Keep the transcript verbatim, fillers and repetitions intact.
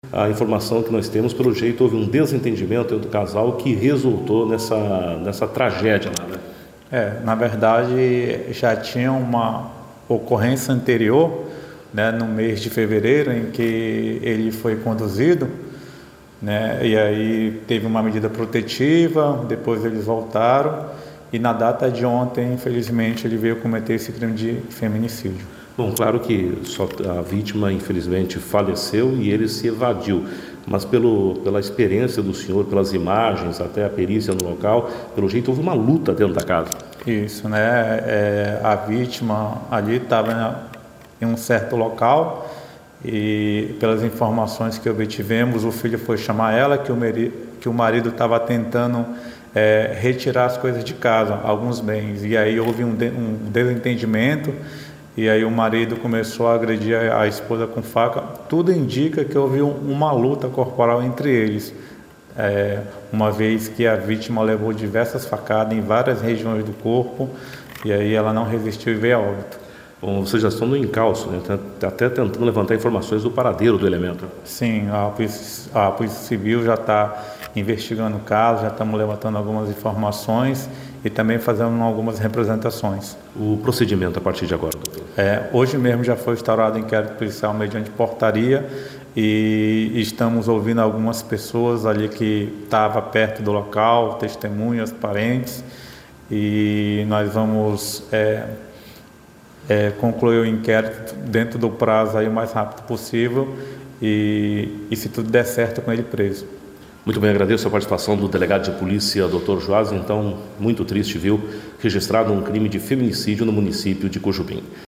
A informação que nós temos, pelo jeito, houve um desentendimento entre o casal que resultou nessa, nessa tragédia lá, né? É, na verdade, já tinha uma ocorrência anterior, né, no mês de fevereiro, em que ele foi conduzido, né, e aí teve uma medida protetiva, depois eles voltaram, e na data de ontem, infelizmente, ele veio cometer esse crime de feminicídio. Bom, claro que só a vítima, infelizmente, faleceu e ele se evadiu, mas pelo, pela experiência do senhor, pelas imagens, até a perícia no local, pelo jeito houve uma luta dentro da casa. Isso, né? É, a vítima ali estava em um certo local e, pelas informações que obtivemos, o filho foi chamar ela, que o, meri, que o marido estava tentando é, retirar as coisas de casa, alguns bens, e aí houve um, de, um desentendimento. E aí o marido começou a agredir a esposa com faca. Tudo indica que houve uma luta corporal entre eles, é, uma vez que a vítima levou diversas facadas em várias regiões do corpo, e aí ela não resistiu e veio a óbito. Bom, vocês já estão no encalço, né? Até tentando levantar informações do paradeiro do elemento. Sim, a Polícia, a Polícia Civil já está investigando o caso, já estamos levantando algumas informações e também fazendo algumas representações. O procedimento a partir de agora, doutor? É, hoje mesmo já foi instaurado inquérito policial mediante portaria e estamos ouvindo algumas pessoas ali que estavam perto do local, testemunhas, parentes, e nós vamos é, é, concluir o inquérito dentro do prazo aí o mais rápido possível e, e se tudo der certo, com ele preso. Muito bem, agradeço a participação do delegado de polícia, doutor Joás. Então, muito triste, viu, registrado um crime de feminicídio no município de Cujubim.